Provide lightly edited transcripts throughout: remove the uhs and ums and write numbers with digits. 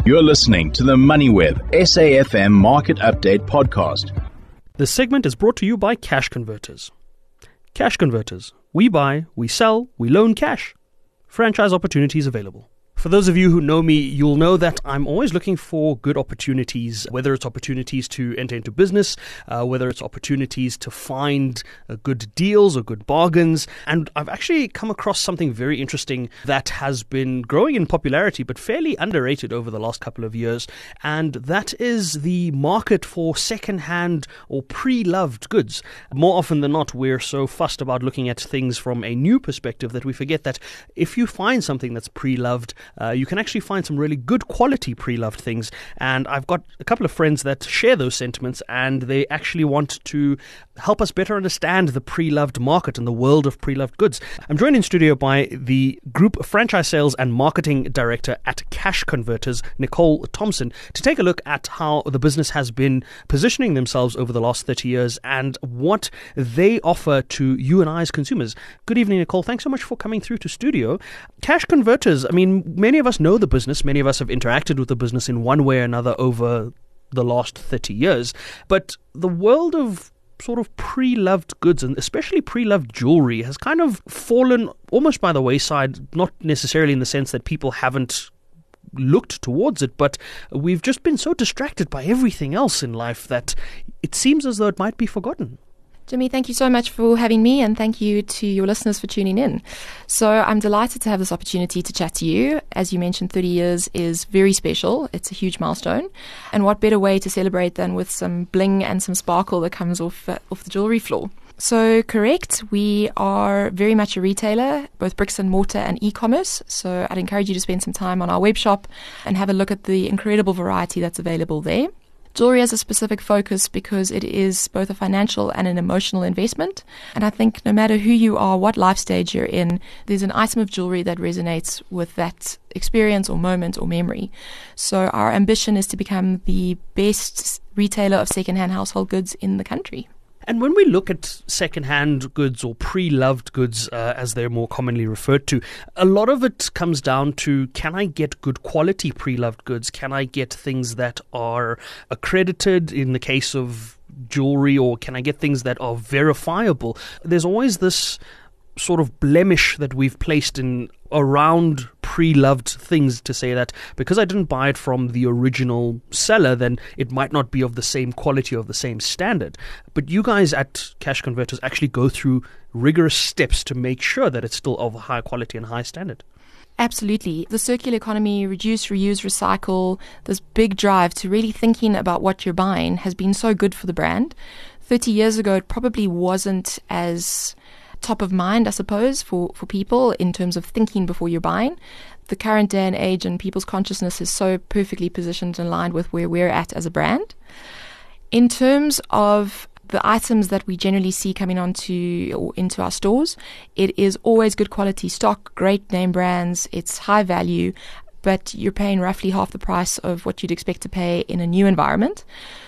You're listening to the MoneyWeb SAFM Market Update Podcast. This segment is brought to you by Cash Converters. Cash Converters. We buy, we sell, we loan cash. Franchise opportunities available. For those of you who know me, you'll know that I'm always looking for good opportunities, whether it's opportunities to enter into business, whether it's opportunities to find good deals or good bargains. And I've actually come across something very interesting that has been growing in popularity, but fairly underrated over the last couple of years. And that is the market for second-hand or pre-loved goods. More often than not, we're so fussed about looking at things from a new perspective that we forget that if you find something that's pre-loved, you can actually find some really good quality pre-loved things. And I've got a couple of friends that share those sentiments, and they actually want to help us better understand the pre-loved market and the world of pre-loved goods. I'm joined in studio by the Group Franchise Sales and Marketing Director at Cash Converters, Nicole Thompson, to take a look at how the business has been positioning themselves over the last 30 years and what they offer to you and I as consumers. Good evening, Nicole. Thanks so much for coming through to studio. Cash Converters, I mean, many of us know the business. Many of us have interacted with the business in one way or another over the last 30 years. But the world of sort of pre-loved goods, and especially pre-loved jewelry, has kind of fallen almost by the wayside, not necessarily in the sense that people haven't looked towards it, but we've just been so distracted by everything else in life that it seems as though it might be forgotten. Jimmy, thank you so much for having me, and thank you to your listeners for tuning in. So I'm delighted to have this opportunity to chat to you. As you mentioned, 30 years is very special. It's a huge milestone. And what better way to celebrate than with some bling and some sparkle that comes off the jewelry floor. So correct, we are very much a retailer, both bricks and mortar and e-commerce. So I'd encourage you to spend some time on our web shop and have a look at the incredible variety that's available there. Jewelry has a specific focus because it is both a financial and an emotional investment. And I think no matter who you are, what life stage you're in, there's an item of jewelry that resonates with that experience or moment or memory. So our ambition is to become the best retailer of second-hand household goods in the country. And when we look at second-hand goods or pre-loved goods, as they're more commonly referred to, a lot of it comes down to, can I get good quality pre-loved goods? Can I get things that are accredited in the case of jewelry, or can I get things that are verifiable? There's always this sort of blemish that we've placed in around pre-loved things to say that because I didn't buy it from the original seller, then it might not be of the same quality or of the same standard. But you guys at Cash Converters actually go through rigorous steps to make sure that it's still of high quality and high standard. Absolutely. The circular economy, reduce, reuse, recycle, this big drive to really thinking about what you're buying has been so good for the brand. 30 years ago, it probably wasn't as top of mind, I suppose, for people in terms of thinking before you're buying. The current day and age and people's consciousness is so perfectly positioned and aligned with where we're at as a brand. In terms of the items that we generally see coming into our stores, it is always good quality stock, great name brands, it's high value, but you're paying roughly half the price of what you'd expect to pay in a new environment.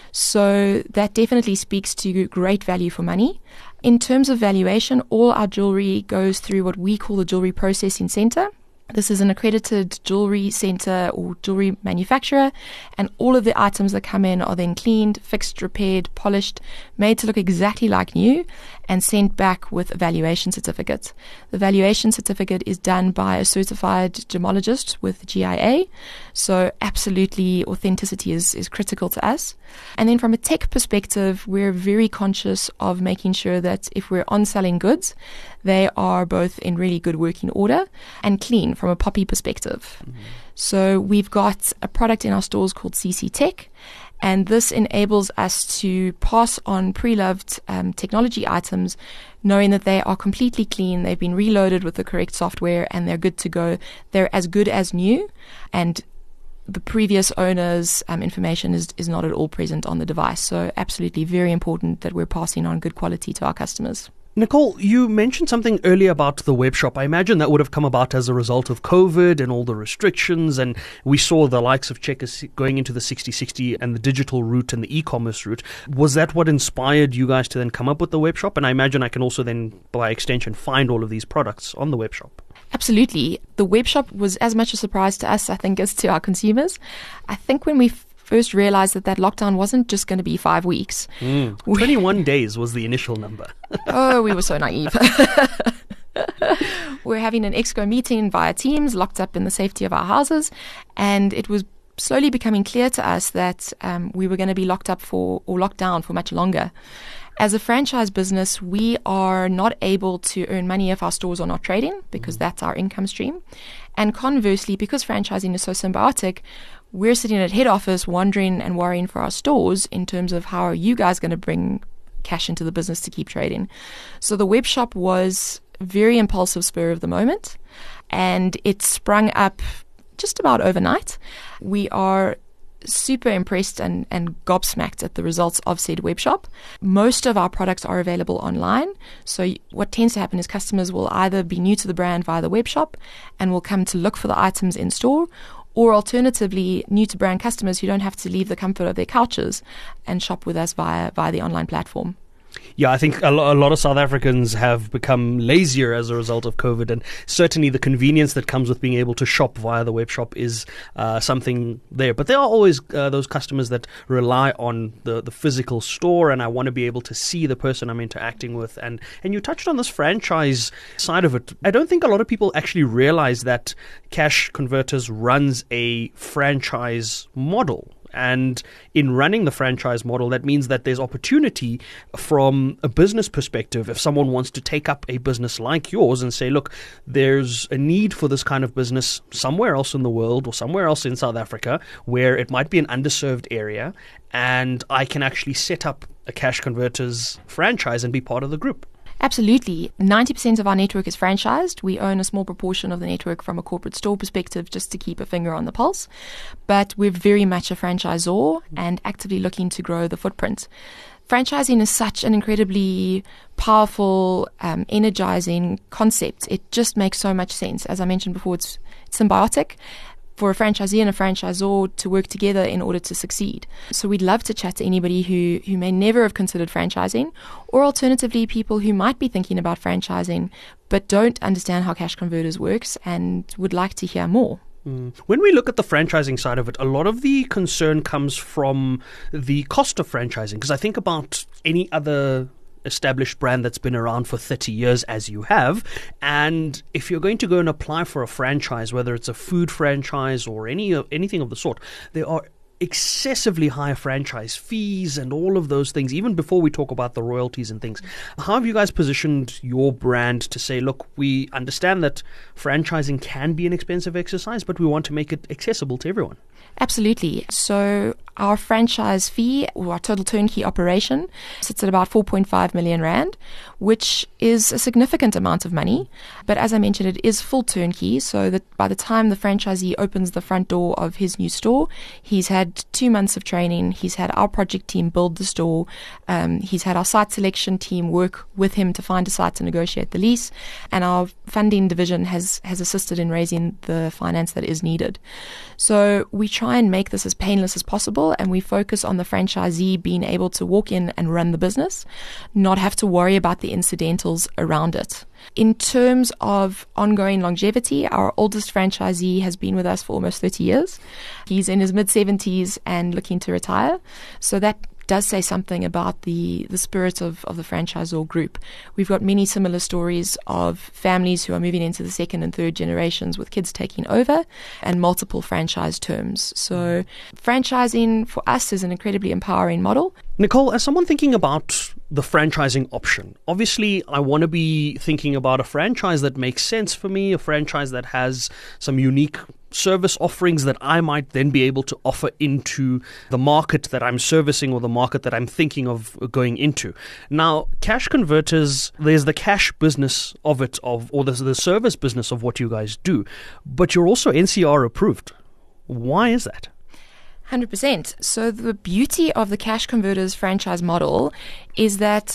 So that definitely speaks to great value for money. In terms of valuation, all our jewelry goes through what we call the Jewelry Processing Center. This is an accredited jewelry center or jewelry manufacturer, and all of the items that come in are then cleaned, fixed, repaired, polished, made to look exactly like new, and sent back with a valuation certificate. The valuation certificate is done by a certified gemologist with GIA, so absolutely authenticity is critical to us. And then from a tech perspective, we're very conscious of making sure that if we're on-selling goods, they are both in really good working order and clean from a poppy perspective. Mm-hmm. So we've got a product in our stores called CC Tech, and this enables us to pass on pre-loved technology items, knowing that they are completely clean, they've been reloaded with the correct software, and they're good to go. They're as good as new, and the previous owner's information is not at all present on the device. So absolutely very important that we're passing on good quality to our customers. Nicole, you mentioned something earlier about the web shop. I imagine that would have come about as a result of COVID and all the restrictions, and we saw the likes of Checkers going into the 60/60 and the digital route and the e-commerce route. Was that what inspired you guys to then come up with the web shop? And I imagine I can also then, by extension, find all of these products on the web shop. Absolutely. The web shop was as much a surprise to us, I think, as to our consumers. I think when we first realized that lockdown wasn't just going to be 5 weeks. 21 days was the initial number. Oh, we were so naive. We're having an exco meeting via Teams, locked up in the safety of our houses, and it was slowly becoming clear to us that we were going to be locked down for much longer. As a franchise business, we are not able to earn money if our stores are not trading, because that's our income stream. And conversely, because franchising is so symbiotic, we're sitting at head office wondering and worrying for our stores in terms of how are you guys going to bring cash into the business to keep trading. So the web shop was very impulsive, spur of the moment, and it sprung up just about overnight. We are super impressed and gobsmacked at the results of said web shop. Most of our products are available online. So what tends to happen is customers will either be new to the brand via the web shop and will come to look for the items in store, or alternatively, new to brand customers who don't have to leave the comfort of their couches and shop with us via the online platform. Yeah, I think a lot of South Africans have become lazier as a result of COVID, and certainly the convenience that comes with being able to shop via the web shop is something there. But there are always those customers that rely on the physical store, and I want to be able to see the person I'm interacting with. And you touched on this franchise side of it. I don't think a lot of people actually realize that Cash Converters runs a franchise model. And in running the franchise model, that means that there's opportunity from a business perspective. If someone wants to take up a business like yours and say, look, there's a need for this kind of business somewhere else in the world or somewhere else in South Africa where it might be an underserved area, and I can actually set up a Cash Converters franchise and be part of the group. Absolutely. 90% of our network is franchised. We own a small proportion of the network from a corporate store perspective just to keep a finger on the pulse. But we're very much a franchisor and actively looking to grow the footprint. Franchising is such an incredibly powerful, energizing concept. It just makes so much sense. As I mentioned before, it's symbiotic for a franchisee and a franchisor to work together in order to succeed. So we'd love to chat to anybody who may never have considered franchising, or alternatively people who might be thinking about franchising but don't understand how Cash Converters works and would like to hear more. When we look at the franchising side of it, a lot of the concern comes from the cost of franchising, because I think about any other established brand that's been around for 30 years as you have, and if you're going to go and apply for a franchise, whether it's a food franchise or anything of the sort, there are excessively high franchise fees and all of those things, even before we talk about the royalties and things. How have you guys positioned your brand to say, look, we understand that franchising can be an expensive exercise, but we want to make it accessible to everyone? Absolutely. So our franchise fee, or our total turnkey operation, sits at about 4.5 million rand, which is a significant amount of money. But as I mentioned, it is full turnkey, so that by the time the franchisee opens the front door of his new store, he's had 2 months of training. He's had our project team build the store. He's had our site selection team work with him to find a site to negotiate the lease. And our funding division has assisted in raising the finance that is needed. So we try and make this as painless as possible, and we focus on the franchisee being able to walk in and run the business, not have to worry about the incidentals around it. In terms of ongoing longevity, our oldest franchisee has been with us for almost 30 years. He's in his mid-70s and looking to retire. So that does say something about the spirit of the franchisor group. We've got many similar stories of families who are moving into the second and third generations with kids taking over and multiple franchise terms. So franchising for us is an incredibly empowering model. Nicole, as someone thinking about the franchising option, obviously I want to be thinking about a franchise that makes sense for me, a franchise that has some unique service offerings that I might then be able to offer into the market that I'm servicing or the market that I'm thinking of going into. Now, Cash Converters, there's the cash business of it, or there's the service business of what you guys do, but you're also NCR approved. Why is that? 100%. So the beauty of the Cash Converters franchise model is that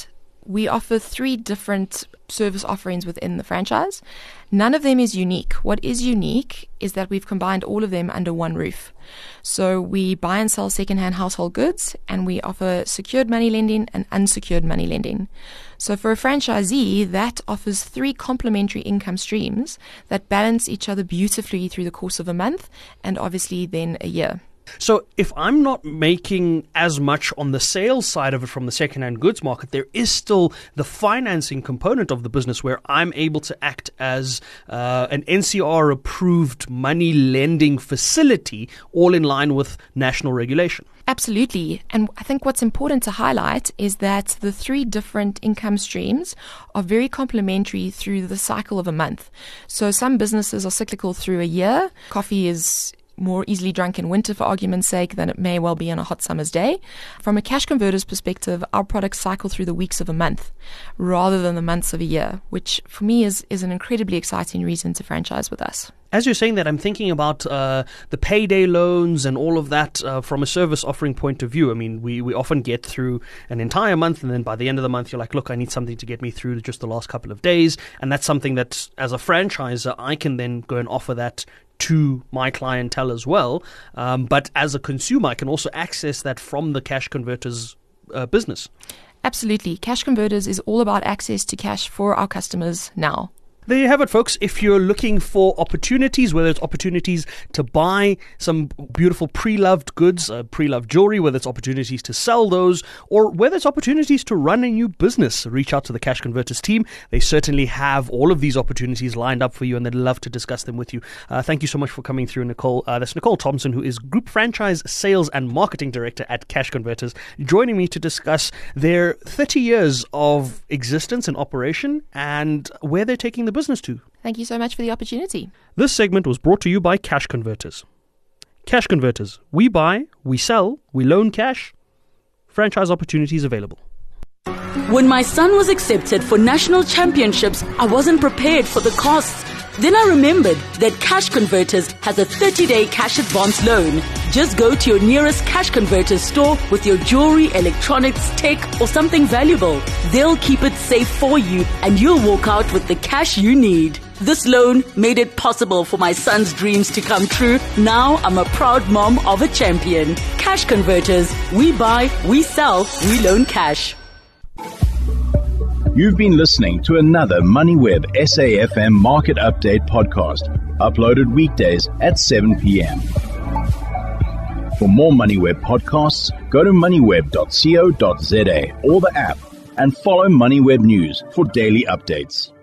We offer 3 different service offerings within the franchise. None of them is unique. What is unique is that we've combined all of them under one roof. So we buy and sell secondhand household goods, and we offer secured money lending and unsecured money lending. So for a franchisee, that offers 3 complementary income streams that balance each other beautifully through the course of a month and obviously then a year. So if I'm not making as much on the sales side of it from the second-hand goods market, there is still the financing component of the business where I'm able to act as an NCR-approved money lending facility, all in line with national regulation. Absolutely. And I think what's important to highlight is that the 3 different income streams are very complementary through the cycle of a month. So some businesses are cyclical through a year. Coffee is more easily drunk in winter, for argument's sake, than it may well be on a hot summer's day. From a cash converter's perspective, our products cycle through the weeks of a month rather than the months of a year, which for me is an incredibly exciting reason to franchise with us. As you're saying that, I'm thinking about the payday loans and all of that from a service offering point of view. I mean, we often get through an entire month, and then by the end of the month, you're like, look, I need something to get me through just the last couple of days. And that's something that, as a franchisor, I can then go and offer that to my clientele as well. But as a consumer, I can also access that from the Cash Converters business. Absolutely. Cash Converters is all about access to cash for our customers now. There you have it, folks. If you're looking for opportunities, whether it's opportunities to buy some beautiful pre-loved goods, pre-loved jewelry, whether it's opportunities to sell those, or whether it's opportunities to run a new business, reach out to the Cash Converters team. They certainly have all of these opportunities lined up for you, and they'd love to discuss them with you. Thank you so much for coming through, Nicole. That's Nicole Thompson, who is Group Franchise Sales and Marketing Director at Cash Converters, joining me to discuss their 30 years of existence and operation and where they're taking the business to. Thank you so much for the opportunity. This segment was brought to you by Cash Converters. Cash Converters. We buy, we sell, we loan cash. Franchise opportunities available. When my son was accepted for national championships, I wasn't prepared for the costs. Then I remembered that Cash Converters has a 30-day cash advance loan. Just go to your nearest Cash Converters store with your jewelry, electronics, tech, or something valuable. They'll keep it safe for you, and you'll walk out with the cash you need. This loan made it possible for my son's dreams to come true. Now I'm a proud mom of a champion. Cash Converters. We buy, we sell, we loan cash. You've been listening to another MoneyWeb SAFM Market Update podcast, uploaded weekdays at 7 p.m. For more MoneyWeb podcasts, go to moneyweb.co.za or the app and follow MoneyWeb News for daily updates.